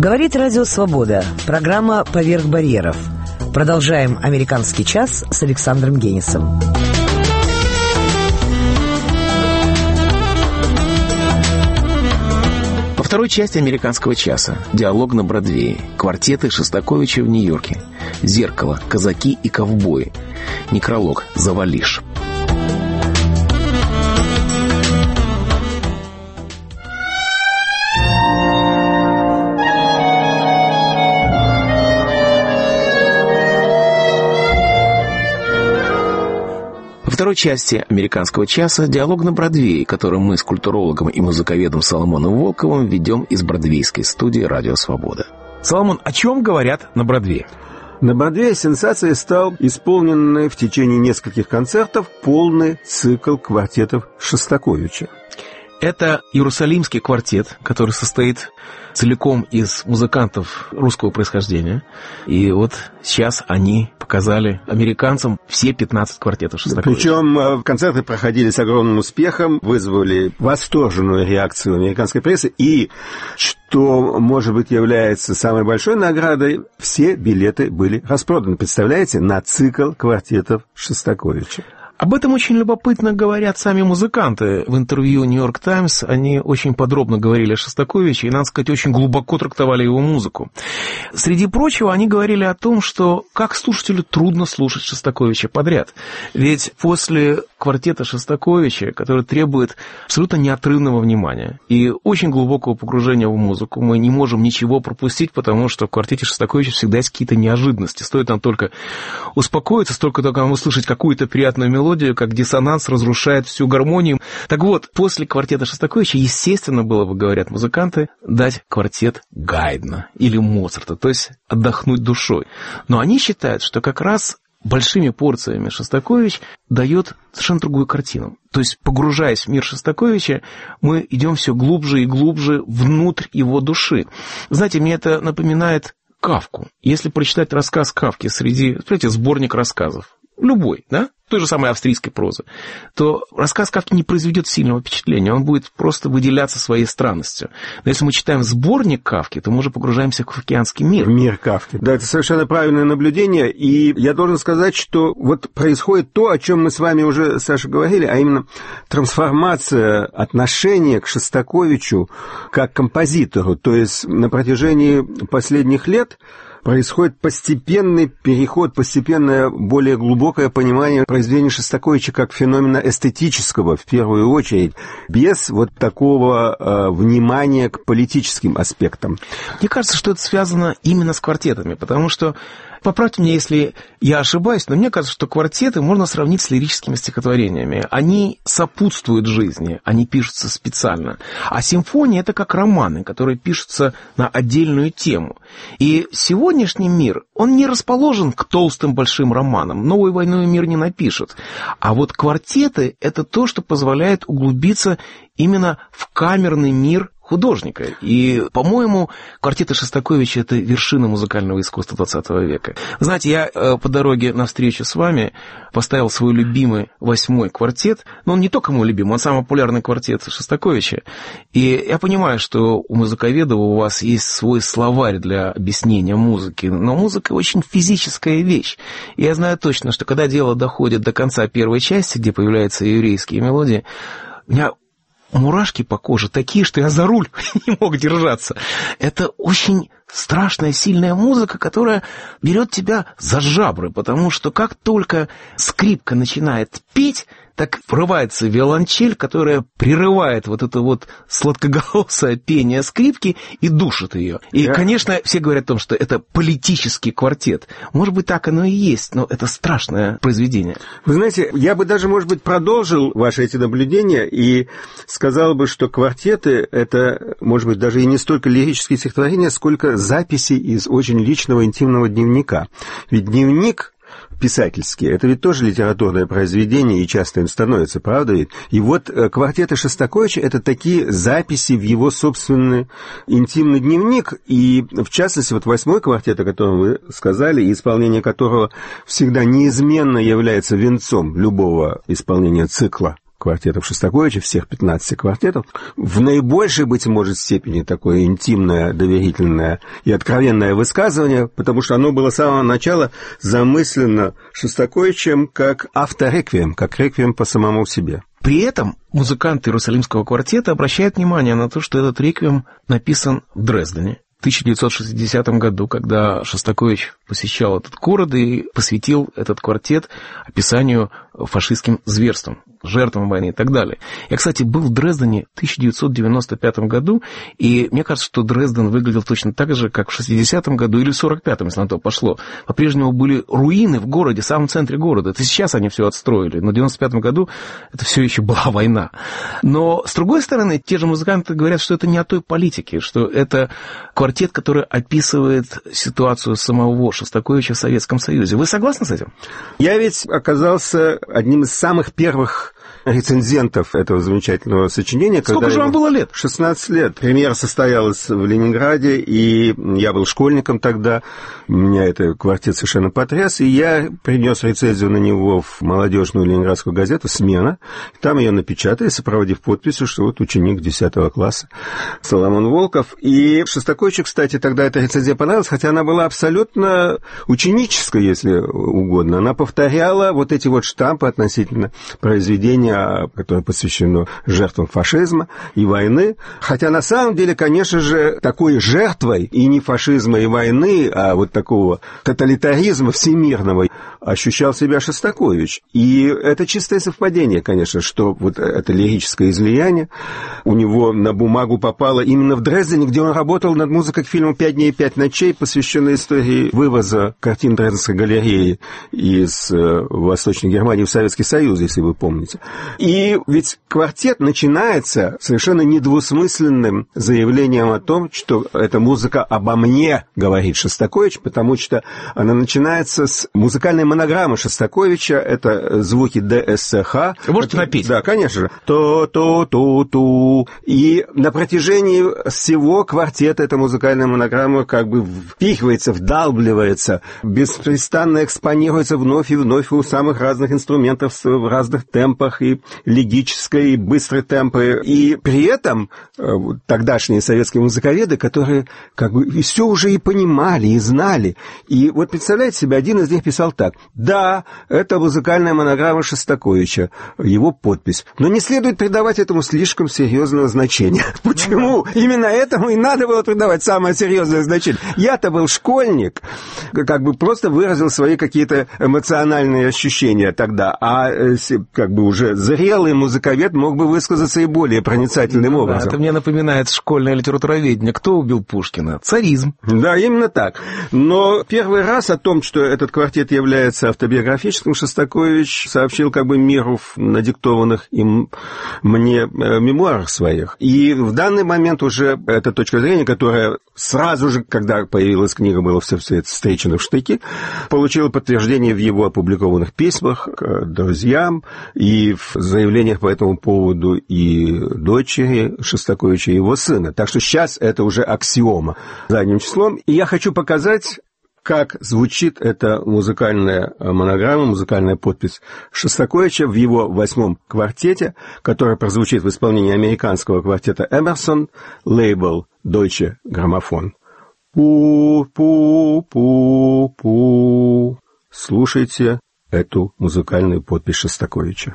Говорит Радио Свобода. Программа «Поверх барьеров». Продолжаем «Американский час» с Александром Генисом. Во второй части «Американского часа» диалог на Бродвее, квартеты Шостаковича в Нью-Йорке, «Зеркало», «Казаки и ковбои», некролог «Завалиш». Во второй части «Американского часа» диалог на Бродвее, который мы с культурологом и музыковедом Соломоном Волковым ведем из бродвейской студии «Радио Свобода». Соломон, о чем говорят на Бродвее? На Бродвее сенсацией стал исполненный в течение нескольких концертов полный цикл квартетов Шостаковича. Это Иерусалимский квартет, который состоит целиком из музыкантов русского происхождения. И вот сейчас они показали американцам все 15 квартетов Шостаковича. Причем концерты проходили с огромным успехом, вызвали восторженную реакцию американской прессы. И, что, может быть, является самой большой наградой, все билеты были распроданы. Представляете, на цикл квартетов Шостаковича. Об этом очень любопытно говорят сами музыканты. В интервью «Нью-Йорк Таймс» они очень подробно говорили о Шостаковиче и, надо сказать, очень глубоко трактовали его музыку. Среди прочего, они говорили о том, что как слушателю трудно слушать Шостаковича подряд. Ведь после квартета Шостаковича, который требует абсолютно неотрывного внимания и очень глубокого погружения в музыку, мы не можем ничего пропустить, потому что в квартете Шостаковича всегда есть какие-то неожиданности. Стоит нам только успокоиться, столько только нам услышать какую-то приятную мелодию, как диссонанс разрушает всю гармонию. Так вот, после квартета Шостаковича, естественно, было бы, говорят музыканты, дать квартет Гайдна или Моцарта, то есть отдохнуть душой. Но они считают, что как раз большими порциями Шостакович дает совершенно другую картину. То есть, погружаясь в мир Шостаковича, мы идем все глубже и глубже внутрь его души. Знаете, мне это напоминает Кафку. Если прочитать рассказ Кафки среди, смотрите, сборник рассказов, любой, да, той же самой австрийской прозы, то рассказ Кафки не произведет сильного впечатления, он будет просто выделяться своей странностью. Но если мы читаем сборник Кафки, то мы уже погружаемся в кафкианский мир. Мир Кафки. Да, это совершенно правильное наблюдение, и я должен сказать, что вот происходит то, о чем мы с вами уже, Саша, говорили, а именно трансформация отношения к Шостаковичу как композитору. То есть на протяжении последних лет происходит постепенный переход, постепенное более глубокое понимание произведения Шостаковича как феномена эстетического, в первую очередь, без вот такого внимания к политическим аспектам. Мне кажется, что это связано именно с квартетами, потому что, поправьте меня, если я ошибаюсь, но мне кажется, что квартеты можно сравнить с лирическими стихотворениями. Они сопутствуют жизни, они пишутся специально. А симфония — это как романы, которые пишутся на отдельную тему. И сегодняшний мир, он не расположен к толстым большим романам. «Новую войну и мир» не напишет. А вот квартеты — это то, что позволяет углубиться именно в камерный мир художника. И, по-моему, квартеты Шостаковича — это вершина музыкального искусства XX века. Знаете, я по дороге навстречу с вами поставил свой любимый 8-й квартет. Но он не только мой любимый, он самый популярный квартет Шостаковича. И я понимаю, что у музыковедов у вас есть свой словарь для объяснения музыки, но музыка очень физическая вещь. И я знаю точно, что когда дело доходит до конца первой части, где появляются еврейские мелодии, у меня мурашки по коже такие, что я за руль не мог держаться. Это очень страшная, сильная музыка, которая берет тебя за жабры, потому что как только скрипка начинает петь, так врывается виолончель, которая прерывает вот это вот сладкоголосое пение скрипки и душит ее. И, конечно, все говорят о том, что это политический квартет. Может быть, так оно и есть, но это страшное произведение. Вы знаете, я бы даже, может быть, продолжил ваши эти наблюдения и сказал бы, что квартеты — это, может быть, даже и не столько лирические стихотворения, сколько записи из очень личного, интимного дневника. Ведь дневник писательский — это ведь тоже литературное произведение, и часто им становится, правда ведь? И вот квартеты Шостаковича — это такие записи в его собственный интимный дневник, и, в частности, вот 8-й квартет, о котором вы сказали, исполнение которого всегда неизменно является венцом любого исполнения цикла квартетов Шостаковича, всех 15 квартетов, в наибольшей, быть может, степени такое интимное, доверительное и откровенное высказывание, потому что оно было с самого начала замыслено Шостаковичем как автореквием, как реквием по самому себе. При этом музыканты Иерусалимского квартета обращают внимание на то, что этот реквием написан в Дрездене в 1960 году, когда Шостакович посещал этот город и посвятил этот квартет описанию фашистским зверствам, жертвам войны и так далее. Я, кстати, был в Дрездене в 1995 году, и мне кажется, что Дрезден выглядел точно так же, как в 60-м году или в 45-м, если на то пошло. По-прежнему были руины в городе, в самом центре города. Это сейчас они все отстроили, но в 95-м году это все еще была война. Но, с другой стороны, те же музыканты говорят, что это не о той политике, что это квартет, который описывает ситуацию самого Шостаковича в Советском Союзе. Вы согласны с этим? Я ведь оказался одним из самых первых рецензентов этого замечательного сочинения. Сколько же вам было лет? 16 лет. Премьера состоялась в Ленинграде, и я был школьником тогда. Меня это квартет совершенно потряс, и я принес рецензию на него в молодежную ленинградскую газету «Смена». Там ее напечатали, сопроводив подписью, что вот ученик 10 класса Соломон Волков. И Шостаковичу, кстати, тогда эта рецензия понравилась, хотя она была абсолютно ученической, если угодно. Она повторяла вот эти вот штампы относительно произведения, которое посвящено жертвам фашизма и войны. Хотя на самом деле, конечно же, такой жертвой и не фашизма и войны, а вот такого тоталитаризма всемирного ощущал себя Шостакович. И это чистое совпадение, конечно, что вот это лирическое излияние у него на бумагу попало именно в Дрездене, где он работал над музыкой к фильму «5 дней и 5 ночей», посвященной истории вывоза картин Дрезденской галереи из Восточной Германии в Советский Союз, если вы помните. И ведь квартет начинается совершенно недвусмысленным заявлением о том, что эта музыка обо мне, говорит Шостакович, потому что она начинается с музыкальной монограммы Шостаковича, это звуки ДСХ. Вы можете напеть? Да, конечно же. То-то-ту-ту. И на протяжении всего квартета эта музыкальная монограмма как бы впихивается, вдалбливается, беспрестанно экспонируется вновь и вновь у самых разных инструментов в разных темпах, и легической, и быстрые темпы. И при этом тогдашние советские музыковеды, которые как бы все уже и понимали, и знали. И вот представляете себе, один из них писал так: да, это музыкальная монограмма Шостаковича, его подпись. Но не следует придавать этому слишком серьезного значения. Почему? Именно этому и надо было придавать самое серьезное значение. Я-то был школьник, как бы просто выразил свои какие-то эмоциональные ощущения тогда, а как бы уже зрелый музыковед мог бы высказаться и более проницательным образом. Это мне напоминает школьное литературоведение. Кто убил Пушкина? Царизм. Да, именно так. Но первый раз о том, что этот квартет является автобиографическим, Шостакович сообщил как бы миру в надиктованных им мне мемуарах своих. И в данный момент уже эта точка зрения, которая сразу же, когда появилась книга, было все это встречено в штыки, получила подтверждение в его опубликованных письмах к друзьям и в заявлениях по этому поводу и дочери Шостаковича, и его сына. Так что сейчас это уже аксиома задним числом. И я хочу показать, как звучит эта музыкальная монограмма, музыкальная подпись Шостаковича в его 8-м квартете, который прозвучит в исполнении американского квартета Эмерсон, лейбл Deutsche Grammophon. Пу-пу-пу-пу. Слушайте эту музыкальную подпись Шостаковича.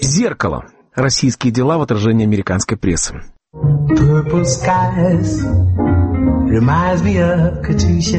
«Зеркало. Российские дела в отражении американской прессы». Purple skies reminds me of Katusha,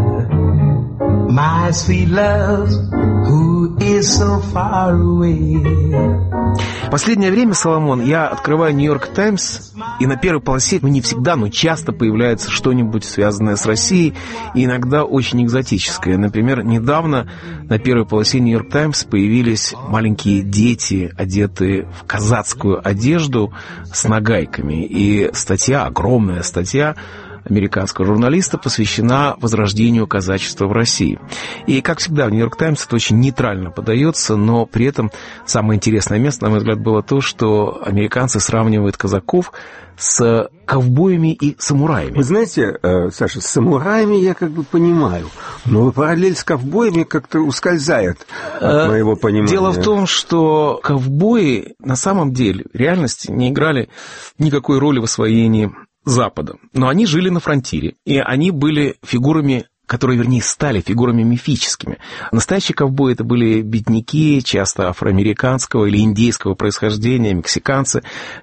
my sweet love, who is so far away. В последнее время, Соломон, я открываю «Нью-Йорк Таймс», и на первой полосе, не всегда, но часто появляется что-нибудь, связанное с Россией, и иногда очень экзотическое. Например, недавно на первой полосе «Нью-Йорк Таймс» появились маленькие дети, одетые в казацкую одежду с нагайками, и статья, огромная статья американского журналиста посвящена возрождению казачества в России. И, как всегда, в «Нью-Йорк Таймс» это очень нейтрально подается, но при этом самое интересное место, на мой взгляд, было то, что американцы сравнивают казаков с ковбоями и самураями. Вы знаете, Саша, с самураями я как бы понимаю, но параллель с ковбоями как-то ускользает от моего понимания. Дело в том, что ковбои на самом деле в реальности не играли никакой роли в освоении Запада. Но они жили на фронтире, и они были фигурами, которые, вернее, стали фигурами мифическими. Настоящие ковбои — это были бедняки, часто афроамериканского или индейского происхождения, мексиканцы,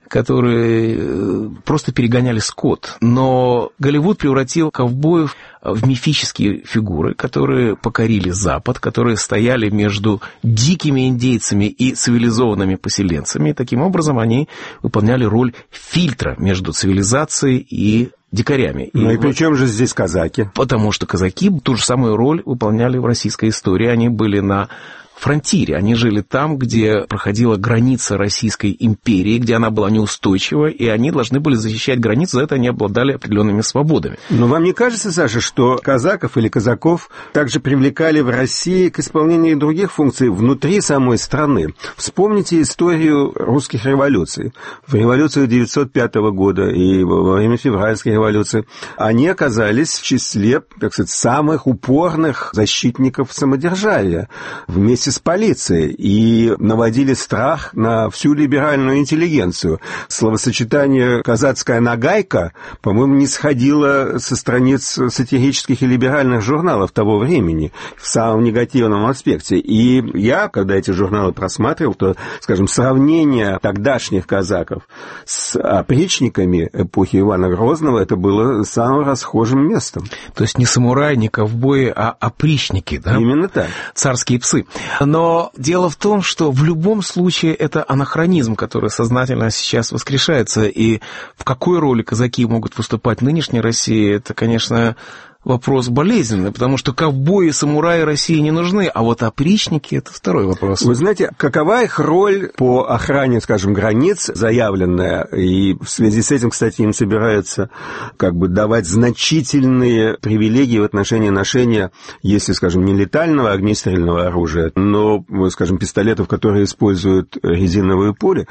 которые просто перегоняли скот. Но Голливуд превратил ковбоев в мифические фигуры, которые покорили Запад, которые стояли между дикими индейцами и цивилизованными поселенцами. И таким образом они выполняли роль фильтра между цивилизацией и дикарями. Ну и при чем же здесь казаки? Потому что казаки ту же самую роль выполняли в российской истории. Они были на фронтире. Они жили там, где проходила граница Российской империи, где она была неустойчива, и они должны были защищать границу, за это они обладали определенными свободами. Но вам не кажется, Саша, что казаков или казаков также привлекали в России к исполнению других функций внутри самой страны? Вспомните историю русских революций. В революцию 1905 года и во время февральской революции они оказались в числе, так сказать, самых упорных защитников самодержавия вместе с полицией и наводили страх на всю либеральную интеллигенцию. Словосочетание «казацкая нагайка», по-моему, не сходило со страниц сатирических и либеральных журналов того времени в самом негативном аспекте. И я, когда эти журналы просматривал, то, скажем, сравнение тогдашних казаков с опричниками эпохи Ивана Грозного, это было самым расхожим местом. То есть не самураи, не ковбои, а опричники, да? Именно так. Царские псы. Но дело в том, что в любом случае это анахронизм, который сознательно сейчас воскрешается. И в какой роли казаки могут выступать в нынешней России, это, конечно, вопрос болезненный, потому что ковбои и самураи России не нужны, а вот опричники — это второй вопрос. Вы знаете, какова их роль по охране, скажем, границ заявленная, и в связи с этим, кстати, им собираются как бы давать значительные привилегии в отношении ношения, если, скажем, не летального огнестрельного оружия, но, скажем, пистолетов, которые используют резиновые пули.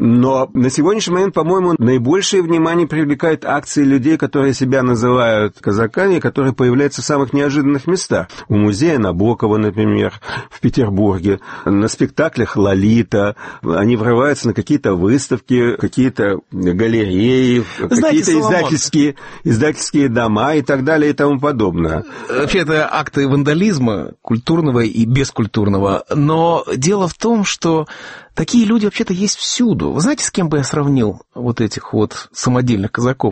Но на сегодняшний момент, по-моему, наибольшее внимание привлекают акции людей, которые себя называют казаками, которые появляются в самых неожиданных местах. У музея Набокова, например, в Петербурге, на спектаклях «Лолита». Они врываются на какие-то выставки, какие-то галереи, какие-то издательские дома и так далее и тому подобное. Вообще, это акты вандализма, культурного и бескультурного. Но дело в том, что такие люди вообще-то есть всюду. Вы знаете, с кем бы я сравнил вот этих вот самодельных казаков?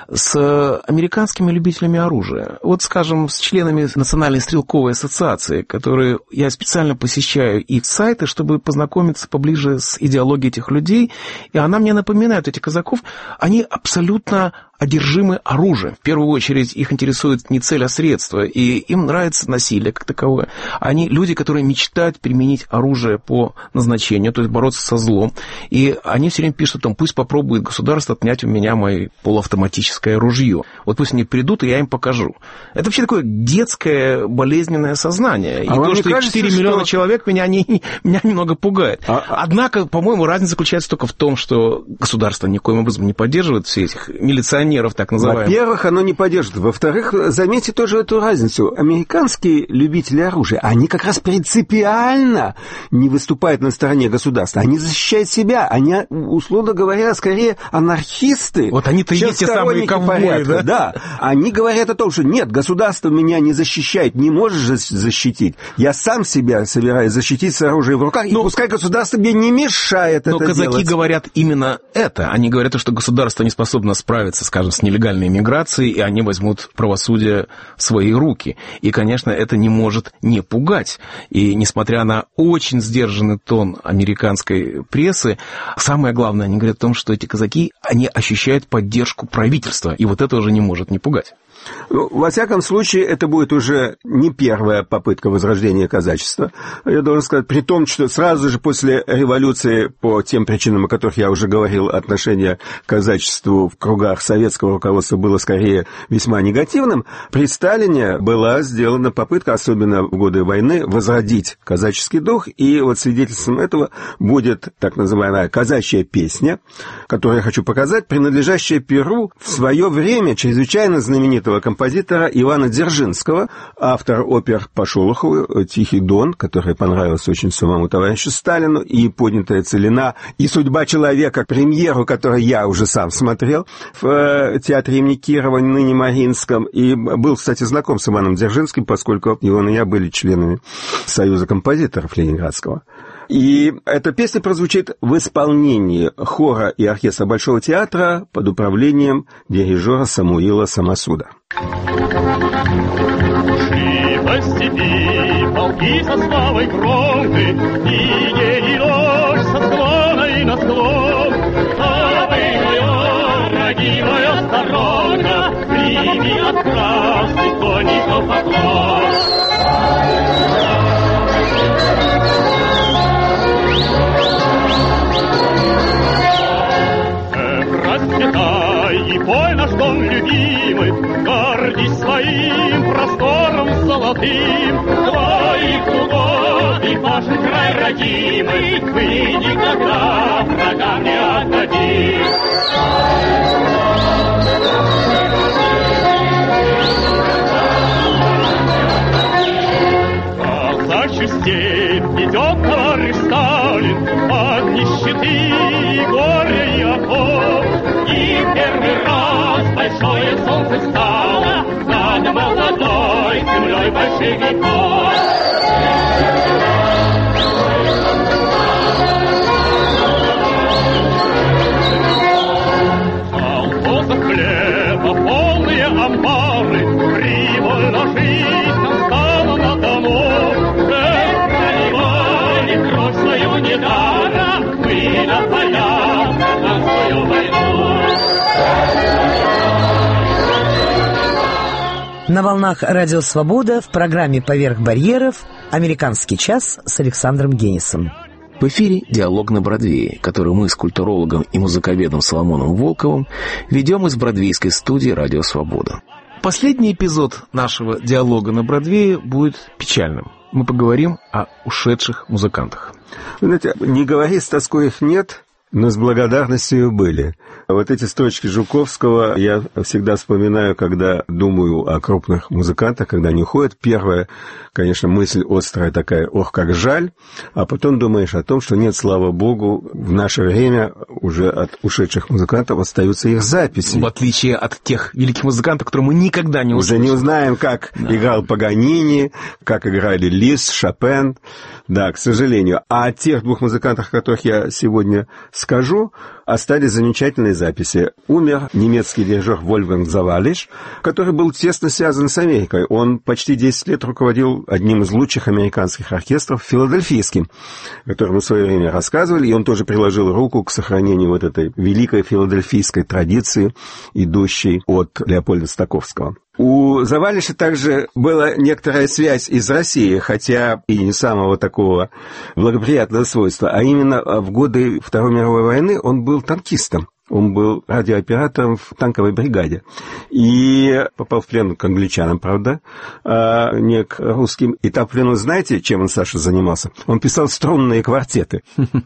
С американскими любителями оружия. Вот, скажем, с членами Национальной стрелковой ассоциации, которые я специально посещаю их сайты, чтобы познакомиться поближе с идеологией этих людей. И она мне напоминает, этих казаков, они абсолютно одержимы оружием. В первую очередь их интересует не цель, а средство, и им нравится насилие как таковое. Они люди, которые мечтают применить оружие по назначению, то есть бороться со злом. И они все время пишут, там, пусть попробует государство отнять у меня мое полуавтоматическое ружье. Вот пусть они придут, и я им покажу. Это вообще такое детское болезненное сознание. И то, что 4 миллиона человек, меня немного пугает. Однако, по-моему, разница заключается только в том, что государство никоим образом не поддерживает все этих милиционеров, так называемых. Во-первых, оно не поддержит. Во-вторых, заметьте тоже эту разницу. Американские любители оружия, они как раз принципиально не выступают на стороне государства. Они защищают себя. Они, условно говоря, скорее анархисты. Вот они-то и есть те самые ковбои, да? Да. Они говорят о том, что нет, государство меня не защищает, не может же защитить. Я сам себя собираюсь защитить с оружием в руках, и пускай государство мне не мешает это делать. Но казаки говорят именно это. Они говорят, что государство не способно справиться, скажем, с нелегальной миграцией, и они возьмут правосудие в свои руки. И, конечно, это не может не пугать. И, несмотря на очень сдержанный тон американской прессы, самое главное, они говорят о том, что эти казаки, они ощущают поддержку правительства, и вот это уже не может не пугать. Ну, во всяком случае, это будет уже не первая попытка возрождения казачества. Я должен сказать, при том, что сразу же после революции, по тем причинам, о которых я уже говорил, отношение к казачеству в кругах советского руководства было скорее весьма негативным, при Сталине была сделана попытка, особенно в годы войны, возродить казаческий дух, и вот свидетельством этого будет так называемая казачья песня, которую я хочу показать, принадлежащая перу в свое время чрезвычайно знаменитого композитора Ивана Дзержинского, автор опер по Шолохову «Тихий Дон», которая понравилась очень самому товарищу Сталину, и «Поднятая целина», и «Судьба человека», премьеру, которую я уже сам смотрел в театре имени Кирова, ныне Мариинском, и был, кстати, знаком с Иваном Дзержинским, поскольку Иван и я были членами Союза композиторов Ленинградского. И эта песня прозвучит в исполнении хора и оркестра Большого театра под управлением дирижера Самуила Самосуда. Шли по степи полки со славой громкой, и дождь со склона и на склон. Мое, родимая сторонка, прими от красных конников поклон. Расцветай и пой наш дом любимый, гордись своим простором золотым. Твоих глубоких наш край родимый, мы никогда врагам не отдадим. Казачью степь идет товарищ Сталин от нищеты, горя и оков. И первый раз большое солнце встало над молодой землей большевиков. Колхозов хлеба полные амбары, привольно жизнь настала на дому. Проливали кровь свою недаром, мы на полях на свою войну. На волнах Радио Свобода в программе «Поверх барьеров» «Американский час» с Александром Генисом. В эфире «Диалог на Бродвее», который мы с культурологом и музыковедом Соломоном Волковым ведем из бродвейской студии «Радио Свобода». Последний эпизод нашего «Диалога на Бродвее» будет печальным. Мы поговорим о ушедших музыкантах. Вы знаете, не говори, с тоской их нет, но с благодарностью были. Вот эти строчки Жуковского я всегда вспоминаю, когда думаю о крупных музыкантах, когда они уходят. Первая, конечно, мысль острая такая: ох, как жаль. А потом думаешь о том, что нет, слава богу, в наше время уже от ушедших музыкантов остаются их записи. В отличие от тех великих музыкантов, которые мы никогда не услышим. Уже не узнаем, как играл Паганини, как играли Лист, Шопен. Да, к сожалению. А от тех двух музыкантов, о которых я сегодня скажу, остались замечательные записи. Умер немецкий дирижер Вольфганг Завалиш, который был тесно связан с Америкой. Он почти 10 лет руководил одним из лучших американских оркестров, филадельфийским, о котором мы в свое время рассказывали, и он тоже приложил руку к сохранению вот этой великой филадельфийской традиции, идущей от Леопольда Стаковского. У Завалиша также была некоторая связь из России, хотя и не самого такого благоприятного свойства, а именно в годы Второй мировой войны он был танкистом. Он был радиооператором в танковой бригаде и попал в плен к англичанам, правда, а не к русским. И там в плену, знаете, чем он, Саша, занимался? Он писал струнные квартеты.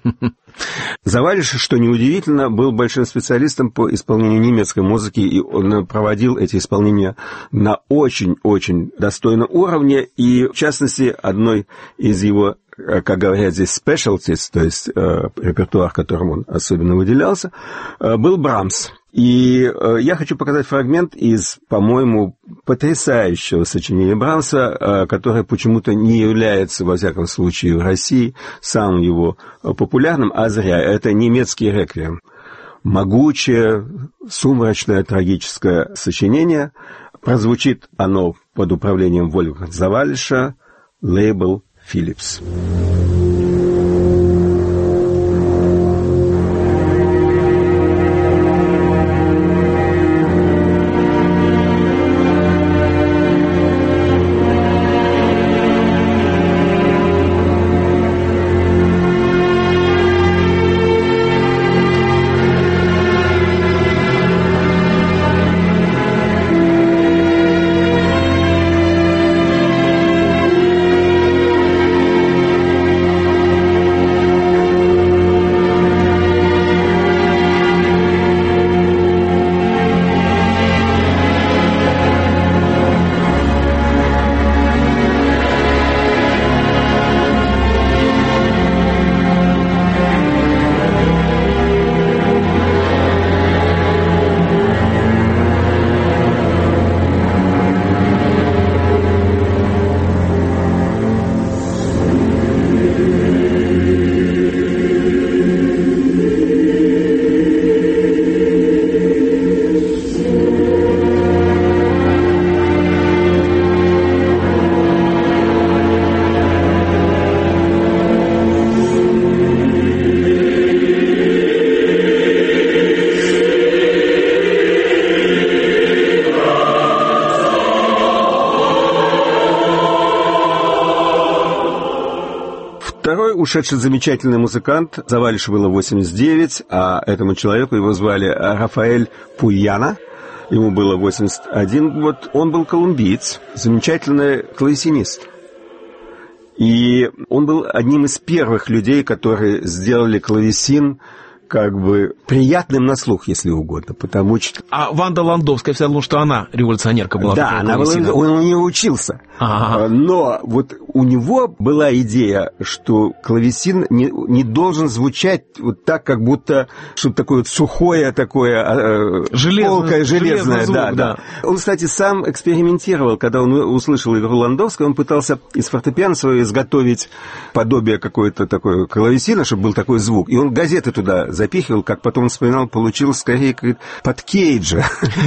Завалиш, что неудивительно, был большим специалистом по исполнению немецкой музыки, и он проводил эти исполнения на очень-очень достойном уровне. И, в частности, одной из его, как говорят здесь, specialties, то есть репертуар, которым он особенно выделялся, был Брамс. И я хочу показать фрагмент из, по-моему, потрясающего сочинения Брамса, которое почему-то не является, во всяком случае, в России самым его популярным, а зря. Это немецкий реквием. Могучее, сумрачное, трагическое сочинение. Прозвучит оно под управлением Вольфганга Завалиша, лейбл «Philips». Ушедший замечательный музыкант, Завалишу было 89, а этому человеку его звали Рафаэль Пуяна, ему было 81 год, он был колумбиец, замечательный клавесинист. И он был одним из первых людей, которые сделали клавесин как бы приятным на слух, если угодно, потому что... А Ванда Ландовская всегда думала, что она революционерка была. Да, он у нее учился. Ага. Но вот у него была идея, что клавесин не должен звучать вот так, как будто что-то такое вот сухое, такое колкое, железное. Звук, да. Он, кстати, сам экспериментировал, когда он услышал игру Ландовской, он пытался из фортепиано своего изготовить подобие какой-то такой клавесина, чтобы был такой звук. И он газеты туда запихивал, как потом он вспоминал, получилось скорее под Кейджа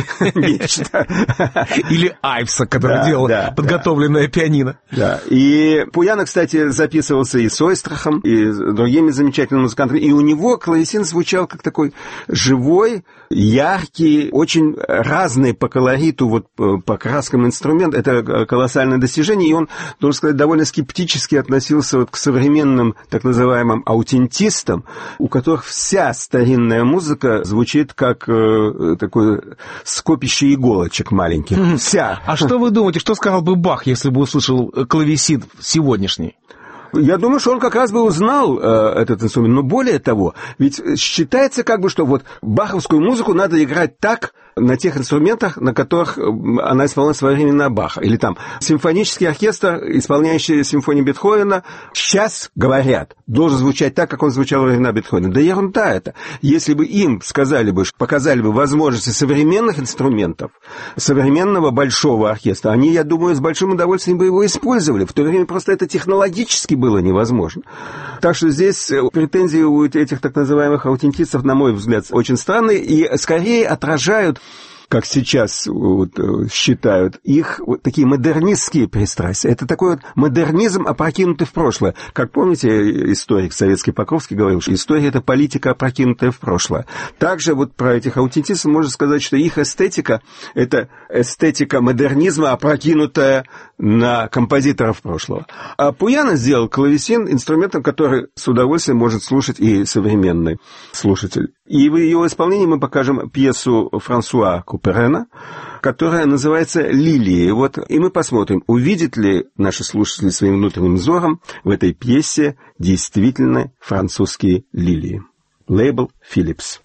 нечто. Или Айвса, который делал подготовленное пианино. Да. И Пуяна, кстати, записывался и с Ойстрахом, и с другими замечательными музыкантами. И у него клавесин звучал как такой живой, яркий, очень разный по колориту, вот по краскам инструмент. Это колоссальное достижение. И он, должен сказать, довольно скептически относился вот к современным так называемым аутентистам, у которых вся старинная музыка звучит как такое скопище иголочек маленьких. Вся. А что вы думаете, что сказал бы Бах, если бы услышал клавесин сегодняшний? Я думаю, что он как раз бы узнал этот инструмент. Но более того, ведь считается как бы, что вот баховскую музыку надо играть так, на тех инструментах, на которых она исполнялась во времена Баха. Или там симфонический оркестр, исполняющий симфонию Бетховена, сейчас, говорят, должен звучать так, как он звучал во времена Бетховена. Да ерунда это. Если бы им сказали бы, показали бы возможности современных инструментов, современного большого оркестра, они, я думаю, с большим удовольствием бы его использовали. В то время просто это технологически было невозможно. Так что здесь претензии у этих так называемых аутентистов, на мой взгляд, очень странные и скорее отражают, как сейчас вот считают, их вот такие модернистские пристрастия. Это такой вот модернизм, опрокинутый в прошлое. Как помните, историк советский Покровский говорил, что история – это политика, опрокинутая в прошлое. Также вот про этих аутентистов можно сказать, что их эстетика – это эстетика модернизма, опрокинутая на композиторов прошлого. А Пуяна сделал клавесин инструментом, который с удовольствием может слушать и современный слушатель. И в его исполнении мы покажем пьесу Франсуа Куперена, которая называется «Лилии». Вот, и мы посмотрим, увидят ли наши слушатели своим внутренним взором в этой пьесе действительно французские лилии. Лейбл «Philips».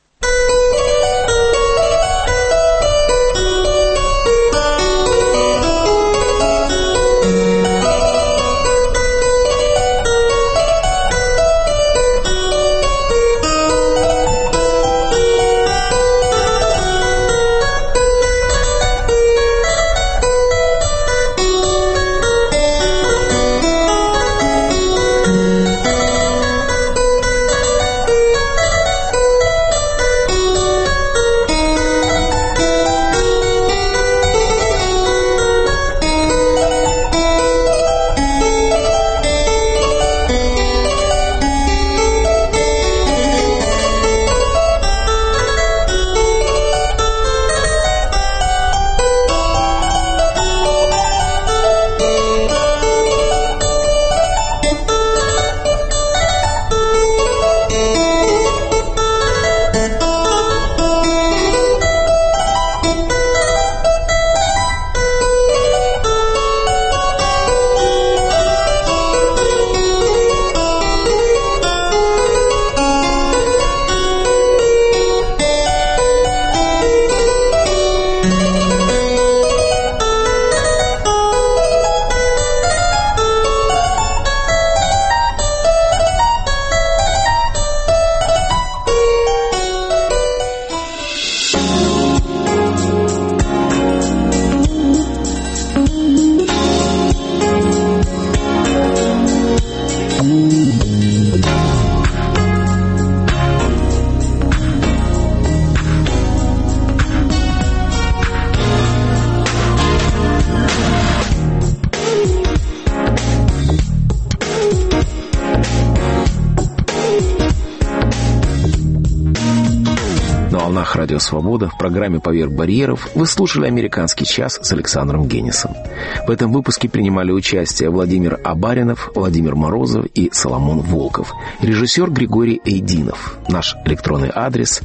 волнах Радио Свобода в программе «Поверх барьеров» вы слушали «Американский час» с Александром Генисом. В этом выпуске принимали участие Владимир Абаринов, Владимир Морозов и Соломон Волков. Режиссер Григорий Эйдинов. Наш электронный адрес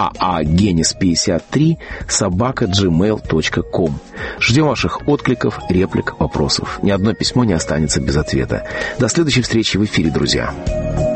aagenis53@gmail.com. Ждем ваших откликов, реплик, вопросов. Ни одно письмо не останется без ответа. До следующей встречи в эфире, друзья.